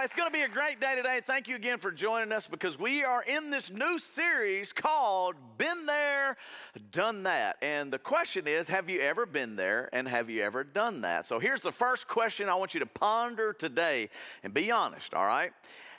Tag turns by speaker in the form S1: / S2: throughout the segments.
S1: it's going to be a great day today. Thank you again for joining us because we are in this new series called Been There, Done That. And the question is, have you ever been there and have you ever done that? So here's the first question I want you to ponder today and be honest, all right?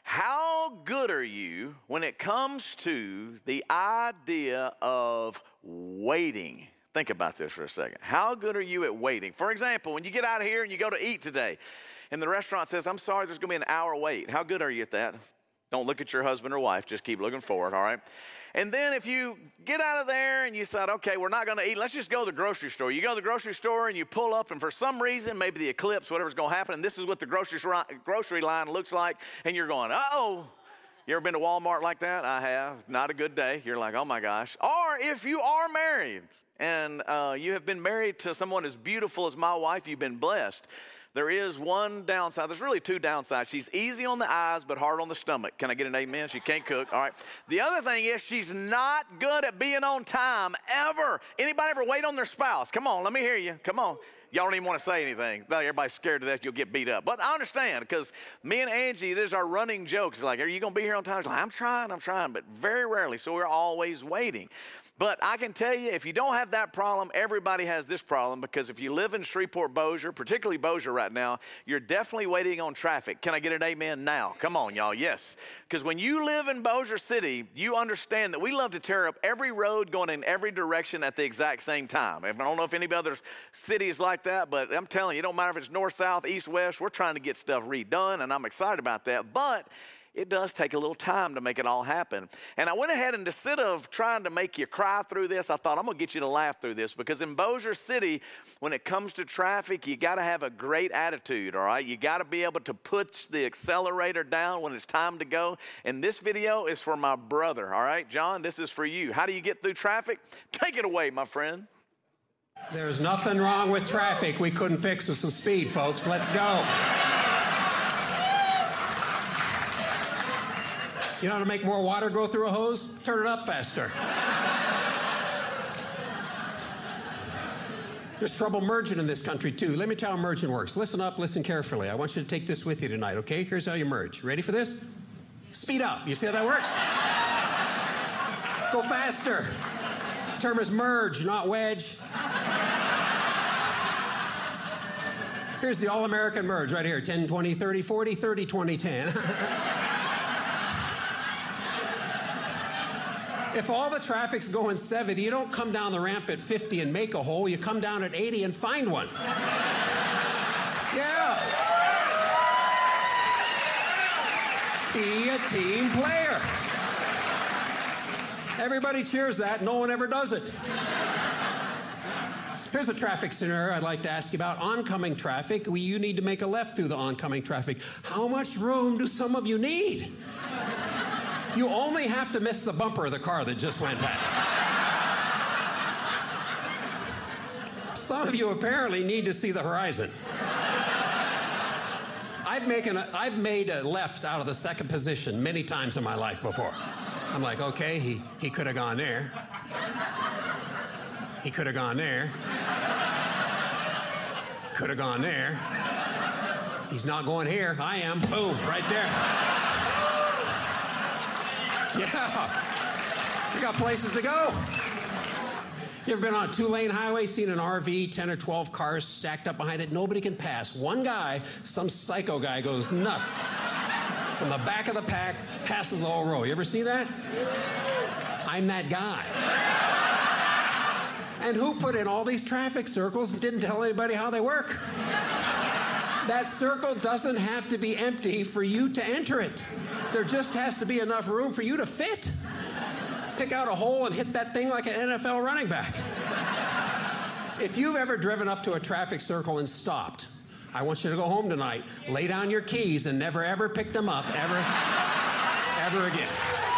S1: How good are you when it comes to the idea of waiting? Think about this for a second. How good are you at waiting? For example, when you get out of here and you go to eat today, and the restaurant says, I'm sorry, there's going to be an hour wait. How good are you at that? Don't look at your husband or wife. Just keep looking forward, all right? And then if you get out of there and you decide, okay, we're not going to eat, let's just go to the grocery store. You go to the grocery store and you pull up, and for some reason, maybe the eclipse, whatever's going to happen, and this is what the grocery line looks like, and you're going, uh-oh. You ever been to Walmart like that? I have. Not a good day. You're like, oh, my gosh. Or if you are married and you have been married to someone as beautiful as my wife, you've been blessed. There is one downside. There's really two downsides. She's easy on the eyes, but hard on the stomach. Can I get an amen? She can't cook. All right. The other thing is she's not good at being on time, ever. Anybody ever wait on their spouse? Come on, let me hear you. Come on. Y'all don't even want to say anything. No, everybody's scared to death you'll get beat up. But I understand because me and Angie, it is our running joke. It's like, are you going to be here on time? She's like, I'm trying, but very rarely. So we're always waiting. But I can tell you, if you don't have that problem, everybody has this problem, because if you live in Shreveport, Bossier, particularly Bossier right now, you're definitely waiting on traffic. Can I get an amen now? Come on, y'all. Yes. Because when you live in Bossier City, you understand that we love to tear up every road going in every direction at the exact same time. I don't know if any other cities like that, but I'm telling you, it don't matter if it's north, south, east, west. We're trying to get stuff redone, and I'm excited about that. But it does take a little time to make it all happen. And I went ahead and instead of trying to make you cry through this, I thought I'm going to get you to laugh through this, because in Bossier City, when it comes to traffic, you got to have a great attitude, all right? You got to be able to push the accelerator down when it's time to go. And this video is for my brother, all right? John, this is for you. How do you get through traffic? Take it away, my friend.
S2: There's nothing wrong with traffic we couldn't fix with some speed, folks. Let's go. You know how to make more water go through a hose? Turn it up faster. There's trouble merging in this country, too. Let me tell you how merging works. Listen up, listen carefully. I want you to take this with you tonight, okay? Here's how you merge. Ready for this? Speed up. You see how that works? Go faster. The term is merge, not wedge. Here's the all-American merge right here. 10, 20, 30, 40, 30, 20, 10. If all the traffic's going 70, you don't come down the ramp at 50 and make a hole. You come down at 80 and find one. Yeah. Be a team player. Everybody cheers that. No one ever does it. Here's a traffic scenario I'd like to ask you about. Oncoming traffic. You need to make a left through the oncoming traffic. How much room do some of you need? You only have to miss the bumper of the car that just went past. Some of you apparently need to see the horizon. I've made a left out of the second position many times in my life before. I'm like, okay, he could have gone there. He could have gone there. Could have gone there. He's not going here. I am. Boom, right there. Yeah, we got places to go. You ever been on a two-lane highway, seen an RV, 10 or 12 cars stacked up behind it? Nobody can pass. One guy, some psycho guy, goes nuts. From the back of the pack, passes the whole row. You ever see that? I'm that guy. And who put in all these traffic circles and didn't tell anybody how they work? That circle doesn't have to be empty for you to enter it. There just has to be enough room for you to fit. Pick out a hole and hit that thing like an NFL running back. If you've ever driven up to a traffic circle and stopped, I want you to go home tonight, lay down your keys, and never, ever pick them up, ever again.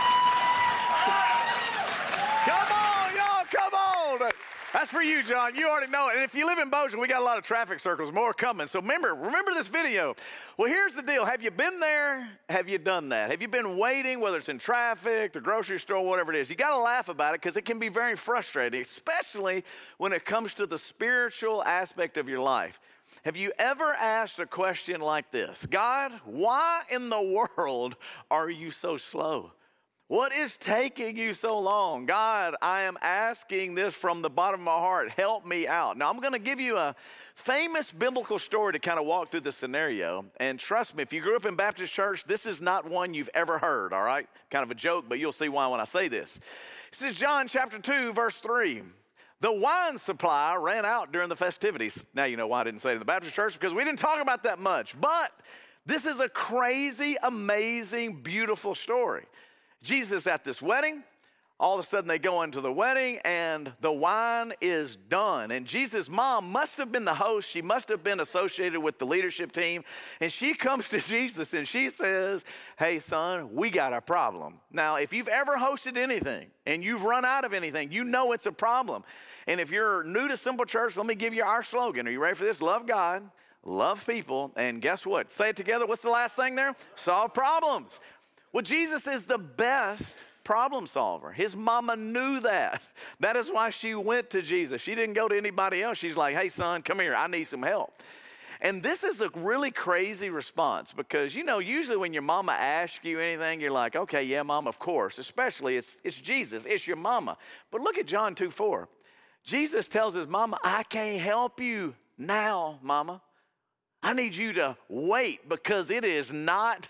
S1: Come on, y'all, come on. That's for you, John. You already know it. And if you live in Bossier, we got a lot of traffic circles, more coming. So remember this video. Well, here's the deal. Have you been there? Have you done that? Have you been waiting, whether it's in traffic, the grocery store, whatever it is? You got to laugh about it because it can be very frustrating, especially when it comes to the spiritual aspect of your life. Have you ever asked a question like this? God, why in the world are you so slow? What is taking you so long? God, I am asking this from the bottom of my heart. Help me out. Now, I'm going to give you a famous biblical story to kind of walk through the scenario. And trust me, if you grew up in Baptist church, this is not one you've ever heard, all right? Kind of a joke, but you'll see why when I say this. This is John chapter 2, verse 3. The wine supply ran out during the festivities. Now you know why I didn't say it in the Baptist church, because we didn't talk about that much. But this is a crazy, amazing, beautiful story. Jesus at this wedding, all of a sudden they go into the wedding and the wine is done. And Jesus' mom must have been the host. She must have been associated with the leadership team. And she comes to Jesus and she says, hey son, we got a problem. Now, if you've ever hosted anything and you've run out of anything, you know it's a problem. And if you're new to Simple Church, let me give you our slogan. Are you ready for this? Love God, love people, and guess what? Say it together. What's the last thing there? Solve problems. Well, Jesus is the best problem solver. His mama knew that. That is why she went to Jesus. She didn't go to anybody else. She's like, hey, son, come here. I need some help. And this is a really crazy response because, you know, usually when your mama asks you anything, you're like, okay, yeah, mom, of course. Especially it's Jesus. It's your mama. But look at John 2:4. Jesus tells his mama, I can't help you now, mama. I need you to wait because it is not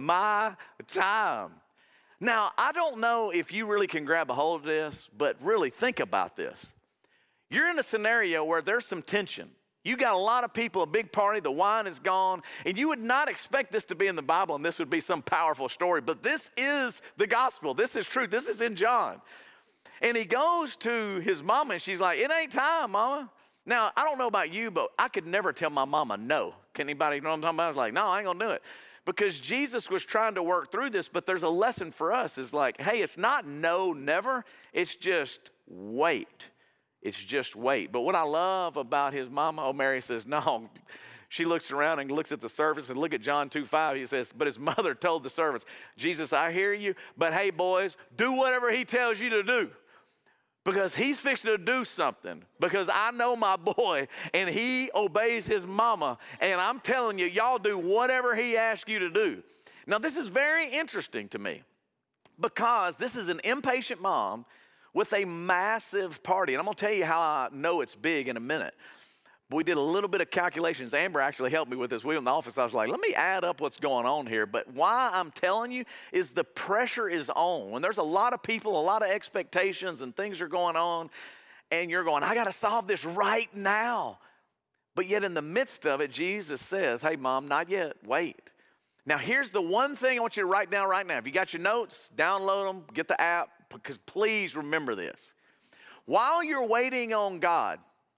S1: my time. Now, I don't know if you really can grab a hold of this, but really think about this. You're in a scenario where there's some tension. You got a lot of people, a big party, the wine is gone, and you would not expect this to be in the Bible and this would be some powerful story, but this is the gospel. This is truth. This is in John. And he goes to his mama and she's like, it ain't time, mama. Now, I don't know about you, but I could never tell my mama no. Can anybody know what I'm talking about? I was like, no, I ain't going to do it. Because Jesus was trying to work through this, but there's a lesson for us. It's like, hey, it's not no, never. It's just wait. It's just wait. But what I love about his mama, Mary says, no. She looks around and looks at the servants and look at John 2:5. He says, but his mother told the servants, Jesus, I hear you, but hey, boys, do whatever he tells you to do. Because he's fixing to do something. Because I know my boy and he obeys his mama. And I'm telling you, y'all do whatever he asks you to do. Now, this is very interesting to me. Because this is an impatient mom with a massive party. And I'm going to tell you how I know it's big in a minute. We did a little bit of calculations. Amber actually helped me with this. We were in the office. I was like, let me add up what's going on here. But why I'm telling you is the pressure is on. When there's a lot of people, a lot of expectations and things are going on, and you're going, I got to solve this right now. But yet in the midst of it, Jesus says, hey, mom, not yet. Wait. Now, here's the one thing I want you to write down right now. If you got your notes, download them, get the app, because please remember this. While you're waiting on God,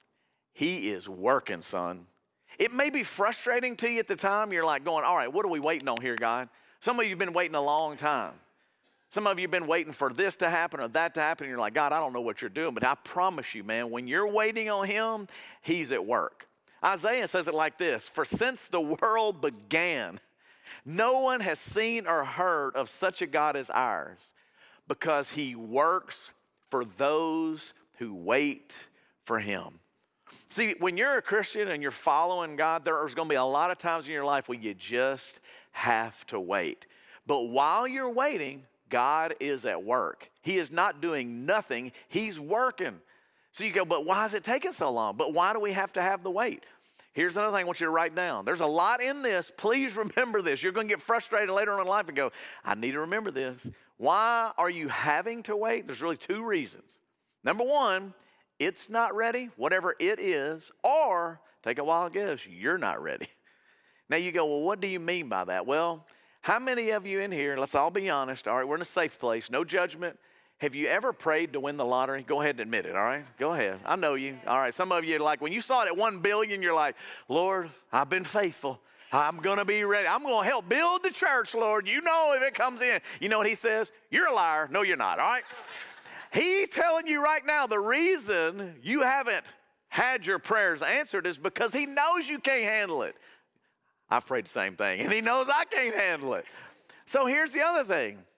S1: he is working, son. It may be frustrating to you at the time. You're like going, all right, what are we waiting on here, God? Some of you have been waiting a long time. Some of you have been waiting for this to happen or that to happen. And you're like, God, I don't know what you're doing. But I promise you, man, when you're waiting on him, he's at work. Isaiah says it like this. For since the world began, no one has seen or heard of such a God as ours, because he works for those who wait for him. See, when you're a Christian and you're following God, there's going to be a lot of times in your life where you just have to wait. But while you're waiting, God is at work. He is not doing nothing. He's working. So you go, but why is it taking so long? But why do we have to have the wait? Here's another thing I want you to write down. There's a lot in this. Please remember this. You're going to get frustrated later on in life and go, I need to remember this. Why are you having to wait? There's really two reasons. Number one, it's not ready, whatever it is, or take a wild guess, you're not ready. Now you go, well, what do you mean by that? Well, how many of you in here, let's all be honest, all right, we're in a safe place, no judgment. Have you ever prayed to win the lottery? Go ahead and admit it, all right? Go ahead. I know you. All right, some of you, like when you saw it at 1 billion, you're like, Lord, I've been faithful. I'm going to be ready. I'm going to help build the church, Lord. You know if it comes in. You know what he says? You're a liar. No, you're not, all right? He's telling you right now the reason you haven't had your prayers answered is because he knows you can't handle it. I've prayed the same thing, and he knows I can't handle it. So here's the other thing.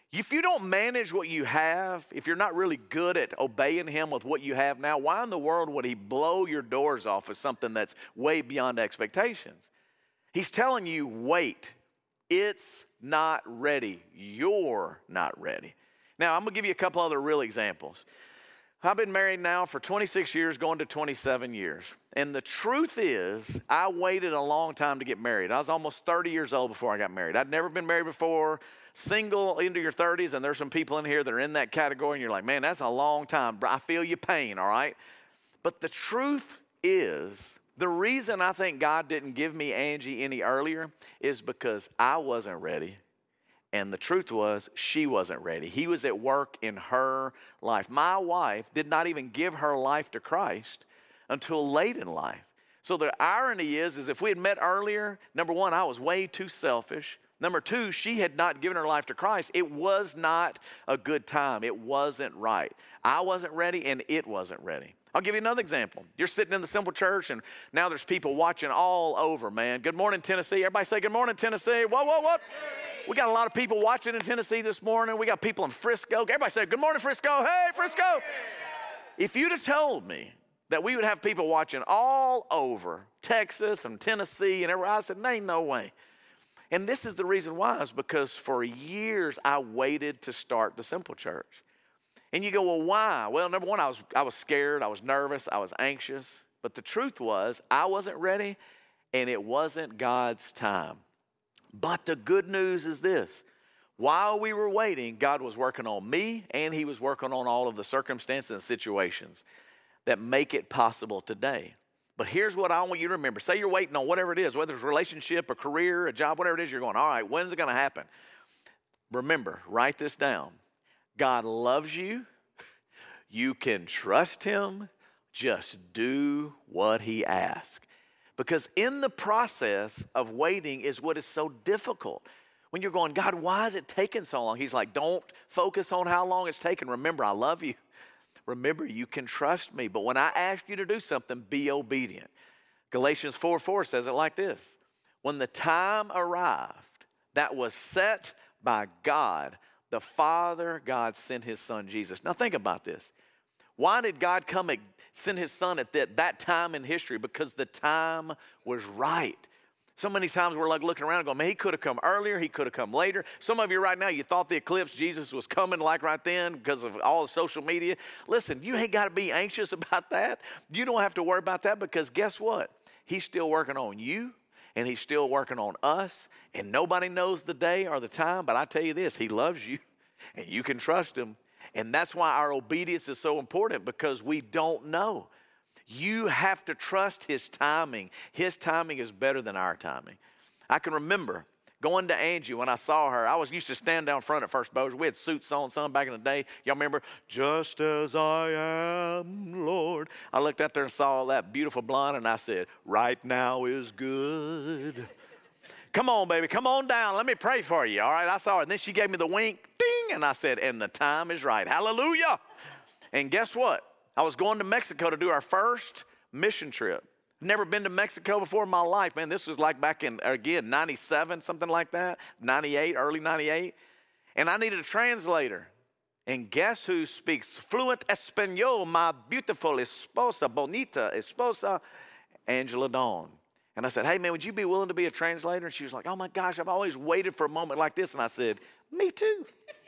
S1: If you don't manage what you have, if you're not really good at obeying him with what you have now, why in the world would he blow your doors off with something that's way beyond expectations? He's telling you, wait, it's not ready. You're not ready. Now, I'm going to give you a couple other real examples. I've been married now for 26 years, going to 27 years. And the truth is, I waited a long time to get married. I was almost 30 years old before I got married. I'd never been married before, single into your 30s, and there's some people in here that are in that category, and you're like, man, that's a long time. I feel your pain, all right? But the truth is, the reason I think God didn't give me Angie any earlier is because I wasn't ready. And the truth was, she wasn't ready. He was at work in her life. My wife did not even give her life to Christ until late in life. So the irony is if we had met earlier, number one, I was way too selfish. Number two, she had not given her life to Christ. It was not a good time. It wasn't right. I wasn't ready, and it wasn't ready. I'll give you another example. You're sitting in the Simple Church, and now there's people watching all over, man. Good morning, Tennessee. Everybody say good morning, Tennessee. Whoa, whoa, what? We got a lot of people watching in Tennessee this morning. We got people in Frisco. Everybody say good morning, Frisco. Hey, Frisco. If you'd have told me that we would have people watching all over Texas and Tennessee and everywhere, I said, ain't no way. And this is the reason why, is because for years I waited to start the Simple Church. And you go, well, why? Well, number one, I was scared, I was nervous, I was anxious. But the truth was, I wasn't ready, and it wasn't God's time. But the good news is this. While we were waiting, God was working on me, and he was working on all of the circumstances and situations that make it possible today. But here's what I want you to remember. Say you're waiting on whatever it is, whether it's a relationship, a career, a job, whatever it is, you're going, all right, when's it going to happen? Remember, write this down. God loves you. You can trust him. Just do what he asks. Because in the process of waiting is what is so difficult. When you're going, God, why is it taking so long? He's like, don't focus on how long it's taking. Remember, I love you. Remember, you can trust me. But when I ask you to do something, be obedient. Galatians 4:4 says it like this. When the time arrived that was set by God, the Father, God sent his son Jesus. Now think about this. Why did God come and send his son at that time in history? Because the time was right. So many times we're like looking around and going, man, he could have come earlier, he could have come later. Some of you right now, you thought the eclipse, Jesus was coming like right then because of all the social media. Listen, you ain't got to be anxious about that. You don't have to worry about that because guess what? He's still working on you and he's still working on us. And nobody knows the day or the time, but I tell you this, he loves you and you can trust him. And that's why our obedience is so important because we don't know. You have to trust his timing. His timing is better than our timing. I can remember going to Angie when I saw her. I used to stand down front at First Bossier. We had suits on, some back in the day. Y'all remember? Just as I am, Lord. I looked out there and saw that beautiful blonde, and I said, right now is good. Come on, baby. Come on down. Let me pray for you. All right, I saw her. And then she gave me the wink. Ding. And I said, and the time is right. Hallelujah. And guess what? I was going to Mexico to do our first mission trip. Never been to Mexico before in my life. Man, this was like back in, again, 97, something like that. 98, early 98. And I needed a translator. And guess who speaks fluent Espanol? My beautiful esposa, bonita esposa, Angela Dawn. And I said, hey, man, would you be willing to be a translator? And she was like, oh, my gosh, I've always waited for a moment like this. And I said, me too.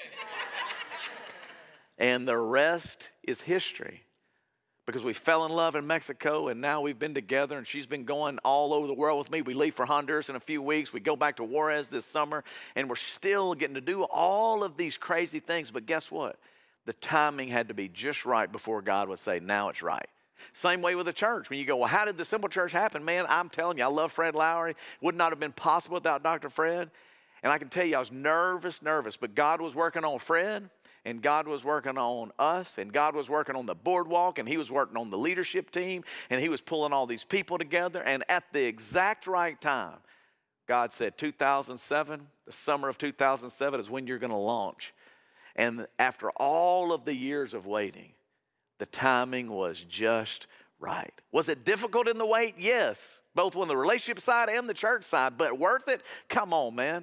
S1: And the rest is history. Because we fell in love in Mexico, and now we've been together, and she's been going all over the world with me. We leave for Honduras in a few weeks. We go back to Juarez this summer, and we're still getting to do all of these crazy things. But guess what? The timing had to be just right before God would say, now it's right. Same way with the church. When you go, well, how did the Simple Church happen? Man, I'm telling you, I love Fred Lowry. Would not have been possible without Dr. Fred. And I can tell you, I was nervous, but God was working on Fred. And God was working on us, and God was working on the boardwalk, and he was working on the leadership team, and he was pulling all these people together. And at the exact right time, God said 2007, the summer of 2007 is when you're going to launch. And after all of the years of waiting, the timing was just right. Was it difficult in the wait? Yes, both on the relationship side and the church side, but worth it? Come on, man.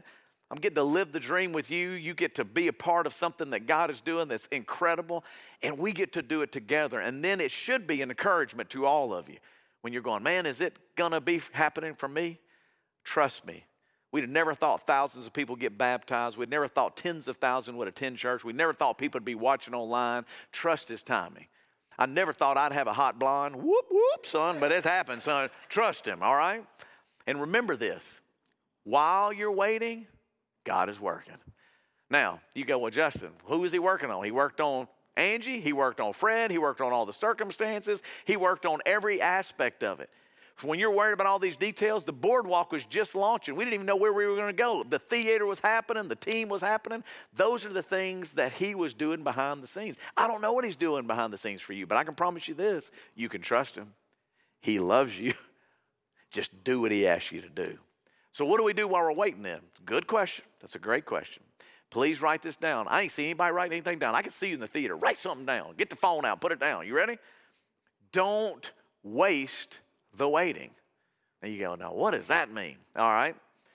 S1: I'm getting to live the dream with you. You get to be a part of something that God is doing that's incredible, and we get to do it together. And then it should be an encouragement to all of you. When you're going, man, is it going to be happening for me? Trust me. We'd have never thought thousands of people get baptized. We'd never thought tens of thousands would attend church. We never thought people would be watching online. Trust His timing. I never thought I'd have a hot blonde. Whoop, whoop, son, but it's happened, son. Trust Him, all right? And remember this. While you're waiting, God is working. Now, you go, well, Justin, who is He working on? He worked on Angie. He worked on Fred. He worked on all the circumstances. He worked on every aspect of it. When you're worried about all these details, the boardwalk was just launching. We didn't even know where we were going to go. The theater was happening. The team was happening. Those are the things that He was doing behind the scenes. I don't know what He's doing behind the scenes for you, but I can promise you this. You can trust Him. He loves you. Just do what He asks you to do. So what do we do while we're waiting then? It's a good question. That's a great question. Please write this down. I ain't seen anybody write anything down. I can see you in the theater. Write something down. Get the phone out. Put it down. You ready? Don't waste the waiting. And you go, now what does that mean? All right.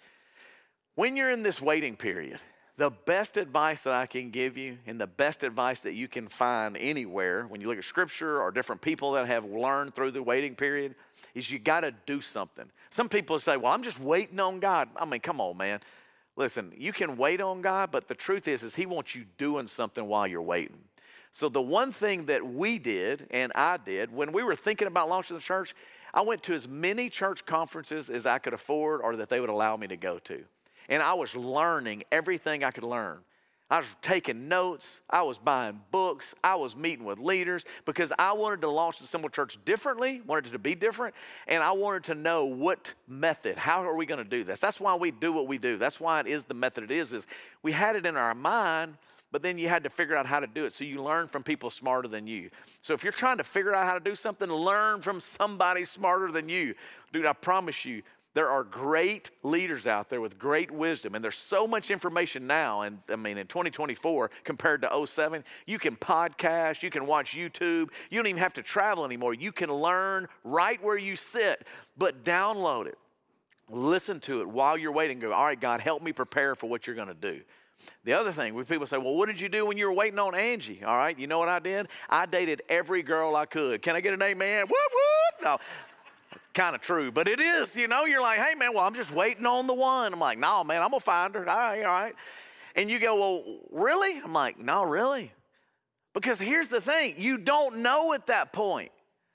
S1: When you're in this waiting period, the best advice that I can give you and the best advice that you can find anywhere when you look at Scripture or different people that have learned through the waiting period is you got to do something. Some people say, well, I'm just waiting on God. I mean, come on, man. Listen, you can wait on God, but the truth is He wants you doing something while you're waiting. So the one thing that we did and I did when we were thinking about launching the church, I went to as many church conferences as I could afford or that they would allow me to go to. And I was learning everything I could learn. I was taking notes. I was buying books. I was meeting with leaders because I wanted to launch the Symbol Church differently, wanted it to be different, and I wanted to know what method, how are we going to do this? That's why we do what we do. That's why it is the method it is we had it in our mind, but then you had to figure out how to do it. So you learn from people smarter than you. So if you're trying to figure out how to do something, learn from somebody smarter than you. Dude, I promise you, there are great leaders out there with great wisdom, and there's so much information now, and I mean in 2024 compared to 2007, you can podcast, you can watch YouTube, you don't even have to travel anymore. You can learn right where you sit, but download it. Listen to it while you're waiting. Go, all right, God, help me prepare for what you're going to do. The other thing, when people say, well, what did you do when you were waiting on Angie? All right, you know what I did? I dated every girl I could. Can I get an amen? Whoop, whoop. No. Kind of true, but it is, you know, you're like, hey, man, well, I'm just waiting on the one. I'm like, no, man, I'm going to find her. All right. And you go, well, really? I'm like, no, really? Because here's the thing. You don't know at that point.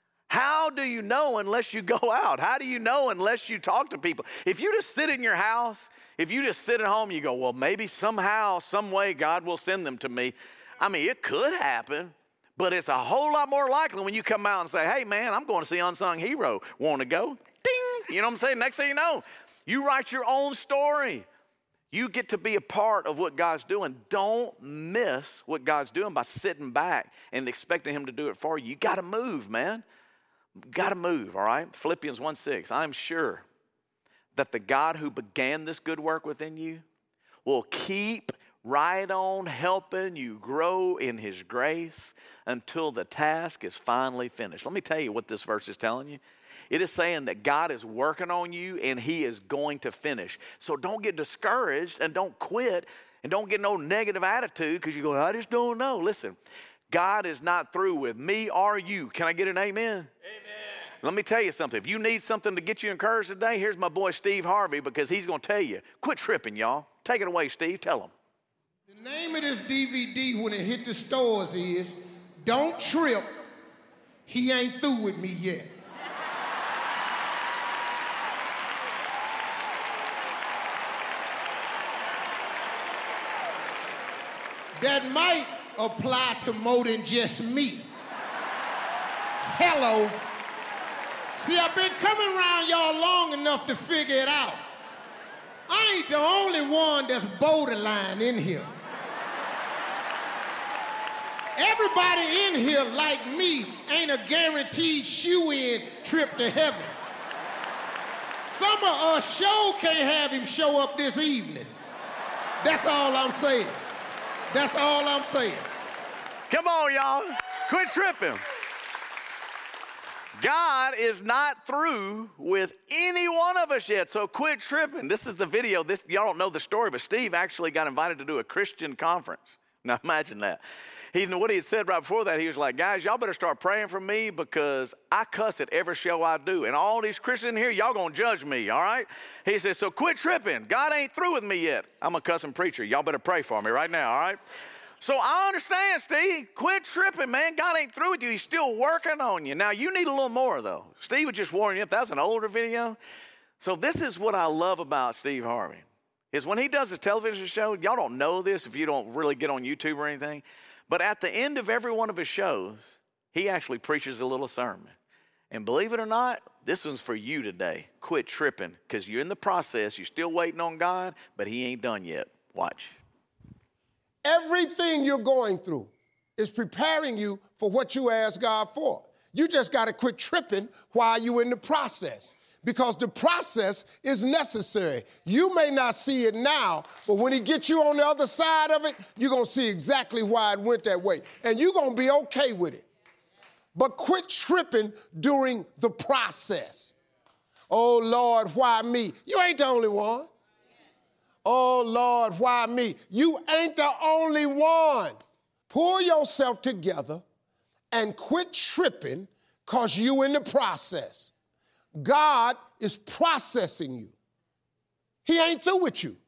S1: How do you know unless you go out? How do you know unless you talk to people? If you just sit in your house, if you just sit at home, you go, well, maybe somehow, some way God will send them to me. I mean, it could happen. But it's a whole lot more likely when you come out and say, hey, man, I'm going to see Unsung Hero. Want to go? Ding! You know what I'm saying? Next thing you know, you write your own story. You get to be a part of what God's doing. Don't miss what God's doing by sitting back and expecting Him to do it for you. You got to move, man. You got to move, all right? Philippians 1:6, I'm sure that the God who began this good work within you will keep right on helping you grow in His grace until the task is finally finished. Let me tell you what this verse is telling you. It is saying that God is working on you and He is going to finish. So don't get discouraged and don't quit and don't get no negative attitude because you go, I just don't know. Listen, God is not through with me or you. Can I get an amen? Amen. Let me tell you something. If you need something to get you encouraged today, here's my boy Steve Harvey because he's going to tell you. Quit tripping, y'all. Take it away, Steve. Tell them.
S3: The name of this DVD when it hit the stores is Don't Trip, He Ain't Through With Me Yet. That might apply to more than just me. Hello. See, I've been coming around y'all long enough to figure it out. I ain't the only one that's borderline in here. Everybody in here, like me, ain't a guaranteed shoe-in trip to heaven. Some of us sure can't have him show up this evening. That's all I'm saying. That's all I'm saying.
S1: Come on, y'all. Quit tripping. God is not through with any one of us yet, so quit tripping. This is the video. Y'all don't know the story, but Steve actually got invited to do a Christian conference. Now imagine that. What he had said right before that, he was like, guys, y'all better start praying for me because I cuss at every show I do. And all these Christians in here, y'all gonna judge me, all right? He said, so quit tripping. God ain't through with me yet. I'm a cussing preacher. Y'all better pray for me right now, all right? So I understand, Steve. Quit tripping, man. God ain't through with you. He's still working on you. Now, you need a little more, though. Steve was just warning you if that's an older video. So this is what I love about Steve Harvey, is when he does his television show, y'all don't know this if you don't really get on YouTube or anything, but at the end of every one of his shows, he actually preaches a little sermon. And believe it or not, this one's for you today. Quit tripping, because you're in the process. You're still waiting on God, but he ain't done yet. Watch.
S3: Everything you're going through is preparing you for what you ask God for. You just got to quit tripping while you're in the process, because the process is necessary. You may not see it now, but when he gets you on the other side of it, you're going to see exactly why it went that way, and you're going to be okay with it. But quit tripping during the process. Oh, Lord, why me? You ain't the only one. Oh, Lord, why me? You ain't the only one. Pull yourself together and quit tripping because you in the process. God is processing you. He ain't through with you.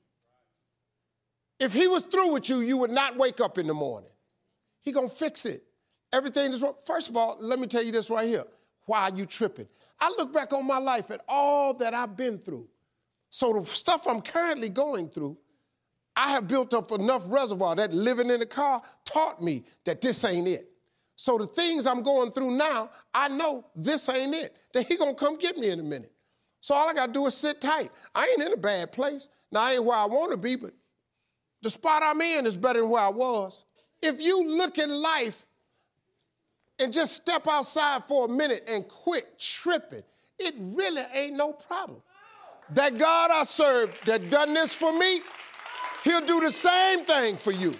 S3: If he was through with you, you would not wake up in the morning. He gonna fix it. Everything is wrong. First of all, let me tell you this right here. Why are you tripping? I look back on my life at all that I've been through. So the stuff I'm currently going through, I have built up enough reservoir that living in the car taught me that this ain't it. So the things I'm going through now, I know this ain't it, that he gonna come get me in a minute. So all I gotta do is sit tight. I ain't in a bad place. Now, I ain't where I wanna be, but the spot I'm in is better than where I was. If you look at life and just step outside for a minute and quit tripping, it really ain't no problem. That God I serve that done this for me, he'll do the same thing for you.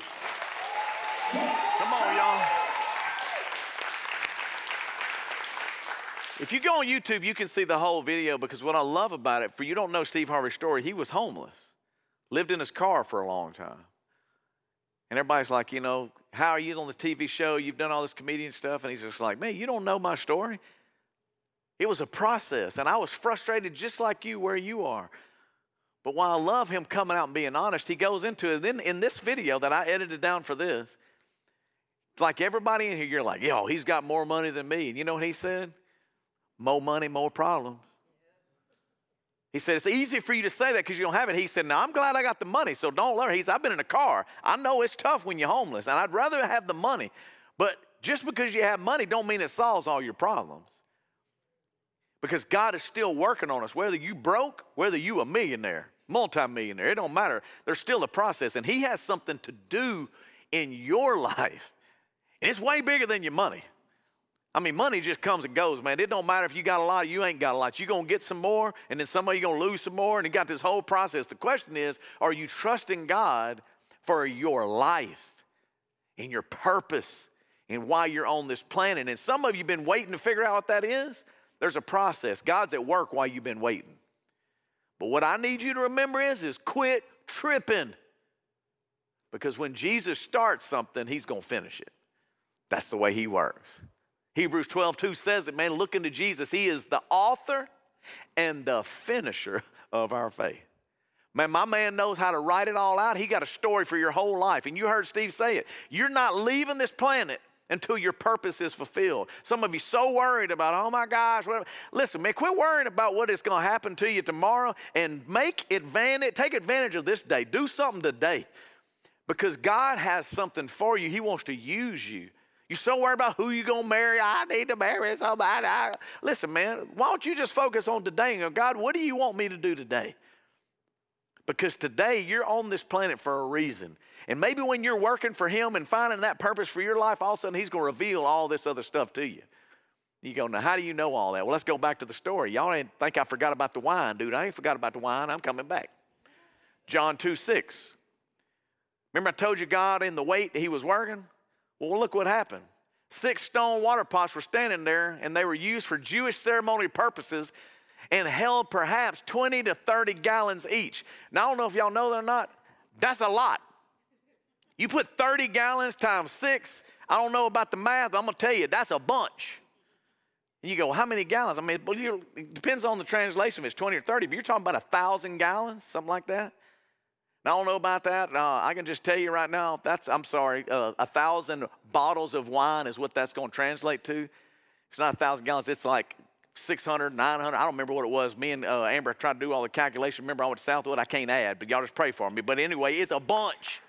S1: Come on, y'all. If you go on YouTube, you can see the whole video, because what I love about it, for you don't know Steve Harvey's story, he was homeless, lived in his car for a long time. And everybody's like, how are you on the TV show? You've done all this comedian stuff. And he's just like, man, you don't know my story. It was a process, and I was frustrated just like you where you are. But while I love him coming out and being honest, he goes into it. Then in this video that I edited down for this, it's like everybody in here, you're like, yo, he's got more money than me. And you know what he said? More money, more problems. He said, it's easy for you to say that because you don't have it. He said, now, I'm glad I got the money, so don't learn. He said, I've been in a car. I know it's tough when you're homeless, and I'd rather have the money. But just because you have money don't mean it solves all your problems. Because God is still working on us. Whether you broke, whether you a millionaire, multimillionaire, it don't matter. There's still a process, and he has something to do in your life. And it's way bigger than your money. I mean, money just comes and goes, man. It don't matter if you got a lot or you ain't got a lot. You're going to get some more, and then somebody you're going to lose some more, and you got this whole process. The question is, are you trusting God for your life and your purpose and why you're on this planet? And some of you have been waiting to figure out what that is. There's a process. God's at work while you've been waiting. But what I need you to remember is quit tripping. Because when Jesus starts something, he's going to finish it. That's the way he works. Hebrews 12:2 says it, man, look into Jesus. He is the author and the finisher of our faith. Man, my man knows how to write it all out. He got a story for your whole life. And you heard Steve say it. You're not leaving this planet until your purpose is fulfilled. Some of you so worried about, oh my gosh, whatever. Listen, man, quit worrying about what is going to happen to you tomorrow and take advantage of this day. Do something today, because God has something for you. He wants to use you. You're so worried about who you're going to marry. I need to marry somebody. Listen, man, why don't you just focus on today and go, God, what do you want me to do today? Because today you're on this planet for a reason. And maybe when you're working for him and finding that purpose for your life, all of a sudden he's going to reveal all this other stuff to you. You go, now how do you know all that? Well, let's go back to the story. Y'all ain't think I forgot about the wine, dude. I ain't forgot about the wine. I'm coming back. John 2:6. Remember I told you God in the wait he was working? Well, look what happened. 6 stone water pots were standing there, and they were used for Jewish ceremonial purposes and held perhaps 20 to 30 gallons each. Now, I don't know if y'all know that or not. That's a lot. You put 30 gallons times 6. I don't know about the math, but I'm going to tell you, that's a bunch. And you go, well, how many gallons? I mean, it depends on the translation if it's 20 or 30, but you're talking about 1,000 gallons, something like that. Now, I don't know about that. I can just tell you right now, 1,000 bottles of wine is what that's going to translate to. It's not 1,000 gallons. It's like 600, 900. I don't remember what it was. Me and Amber tried to do all the calculations. Remember, I went to Southwood. I can't add, but y'all just pray for me. But anyway, it's a bunch.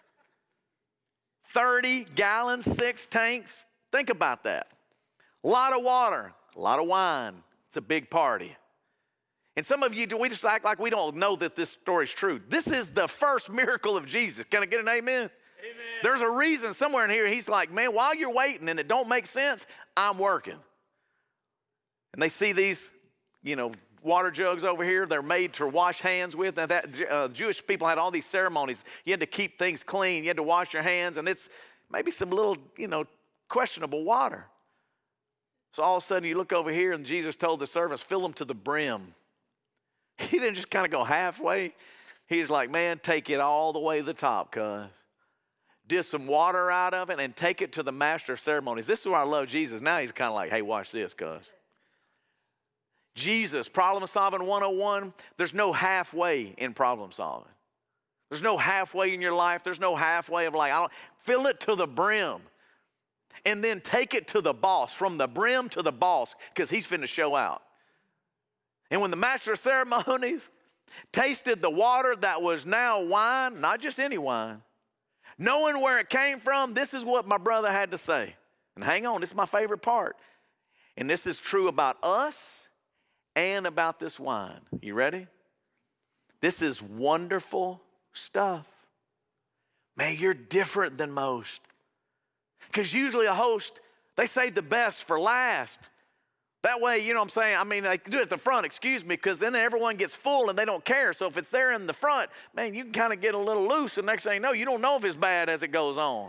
S1: 30 gallons, 6 tanks. Think about that. A lot of water, a lot of wine. It's a big party. And some of you, we just act like we don't know that this story is true. This is the first miracle of Jesus. Can I get an amen? Amen. There's a reason somewhere in here he's like, man, while you're waiting and it don't make sense, I'm working. And they see these, water jugs over here. They're made to wash hands with. And Jewish people had all these ceremonies. You had to keep things clean. You had to wash your hands. And it's maybe some little, questionable water. So all of a sudden you look over here and Jesus told the servants, fill them to the brim. He didn't just kind of go halfway. He's like, man, take it all the way to the top, cuz. Did some water out of it and take it to the master of ceremonies. This is where I love Jesus. Now he's kind of like, hey, watch this, cuz. Jesus, problem solving 101, there's no halfway in problem solving. There's no halfway in your life. There's no halfway of like, fill it to the brim. And then take it to the boss, from the brim to the boss, because he's finna show out. And when the master of ceremonies tasted the water that was now wine, not just any wine, knowing where it came from, this is what my brother had to say. And hang on, this is my favorite part. And this is true about us and about this wine. You ready? This is wonderful stuff. Man, you're different than most. Because usually a host, they save the best for last. That way, you know what I'm saying? I mean, they do it at the front, because then everyone gets full and they don't care. So if it's there in the front, man, you can kind of get a little loose. And next thing you know, you don't know if it's bad as it goes on.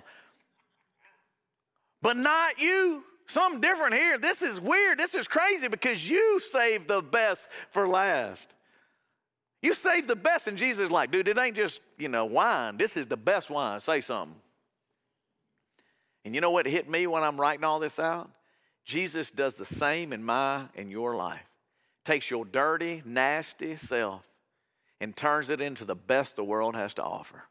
S1: But not you. Something different here. This is weird. This is crazy because you saved the best for last. You saved the best. And Jesus is like, dude, it ain't just, wine. This is the best wine. Say something. And you know what hit me when I'm writing all this out? Jesus does the same in your life. Takes your dirty, nasty self and turns it into the best the world has to offer.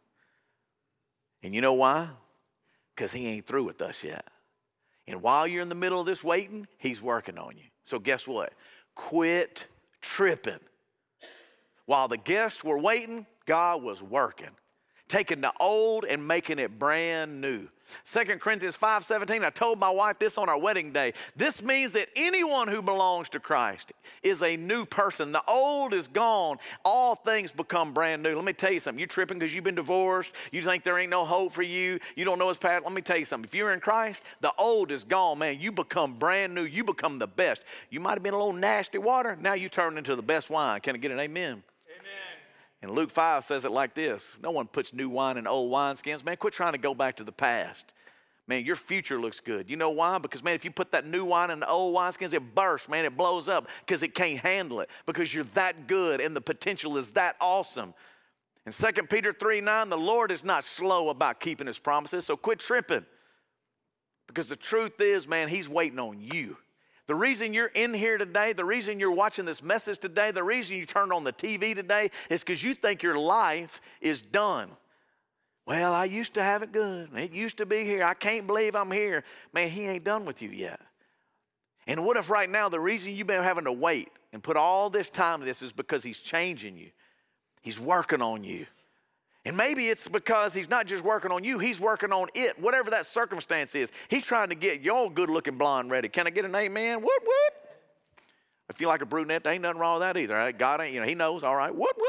S1: And you know why? Because he ain't through with us yet. And while you're in the middle of this waiting, he's working on you. So guess what? Quit tripping. While the guests were waiting, God was working. Taking the old and making it brand new. 2 Corinthians 5:17, I told my wife this on our wedding day. This means that anyone who belongs to Christ is a new person. The old is gone. All things become brand new. Let me tell you something. You're tripping because you've been divorced. You think there ain't no hope for you. You don't know his past. Let me tell you something. If you're in Christ, the old is gone, man. You become brand new. You become the best. You might have been a little nasty water. Now you turn into the best wine. Can I get an amen? And Luke 5 says it like this. No one puts new wine in old wineskins. Man, quit trying to go back to the past. Man, your future looks good. You know why? Because, man, if you put that new wine in the old wineskins, it bursts, man. It blows up because it can't handle it because you're that good and the potential is that awesome. In 2 Peter 3:9, the Lord is not slow about keeping his promises, so quit tripping. Because the truth is, man, he's waiting on you. The reason you're in here today, the reason you're watching this message today, the reason you turned on the TV today is because you think your life is done. Well, I used to have it good. It used to be here. I can't believe I'm here. Man, he ain't done with you yet. And what if right now the reason you've been having to wait and put all this time to this is because he's changing you. He's working on you. And maybe it's because he's not just working on you, he's working on it, whatever that circumstance is. He's trying to get your good-looking blonde ready. Can I get an amen? What? If you like a brunette, there ain't nothing wrong with that either. Right? God ain't, he knows, all right. What?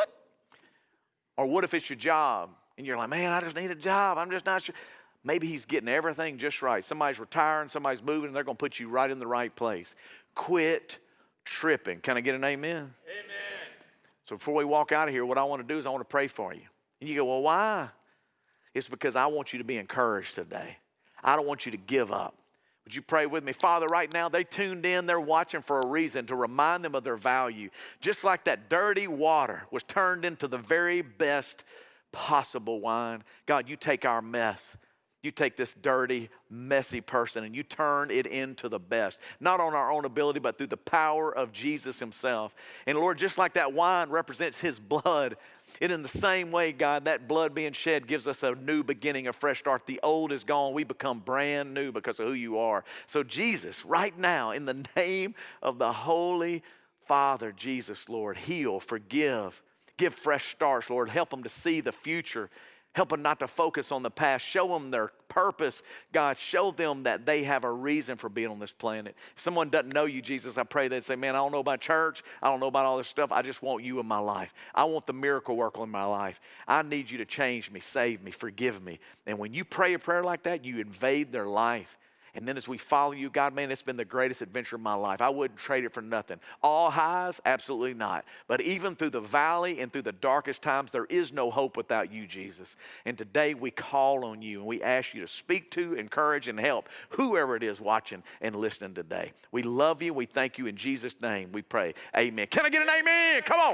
S1: Or what if it's your job? And you're like, man, I just need a job. I'm just not sure. Maybe he's getting everything just right. Somebody's retiring, somebody's moving, and they're going to put you right in the right place. Quit tripping. Can I get an amen? Amen. So before we walk out of here, what I want to do is I want to pray for you. And you go, well, why? It's because I want you to be encouraged today. I don't want you to give up. Would you pray with me? Father, right now, they tuned in. They're watching for a reason to remind them of their value. Just like that dirty water was turned into the very best possible wine. God, you take our mess. You take this dirty, messy person and you turn it into the best. Not on our own ability, but through the power of Jesus himself. And Lord, just like that wine represents his blood, and in the same way, God, that blood being shed gives us a new beginning, a fresh start. The old is gone. We become brand new because of who you are. So Jesus, right now, in the name of the Holy Father, Jesus, Lord, heal, forgive, give fresh starts, Lord. Help them to see the future. Help them not to focus on the past. Show them their purpose. God, show them that they have a reason for being on this planet. If someone doesn't know you, Jesus, I pray they'd say, man, I don't know about church. I don't know about all this stuff. I just want you in my life. I want the miracle work in my life. I need you to change me, save me, forgive me. And when you pray a prayer like that, you invade their life. And then as we follow you, God, man, it's been the greatest adventure of my life. I wouldn't trade it for nothing. All highs? Absolutely not. But even through the valley and through the darkest times, there is no hope without you, Jesus. And today we call on you and we ask you to speak to, encourage, and help whoever it is watching and listening today. We love you. We thank you in Jesus' name. We pray. Amen. Can I get an amen? Come on.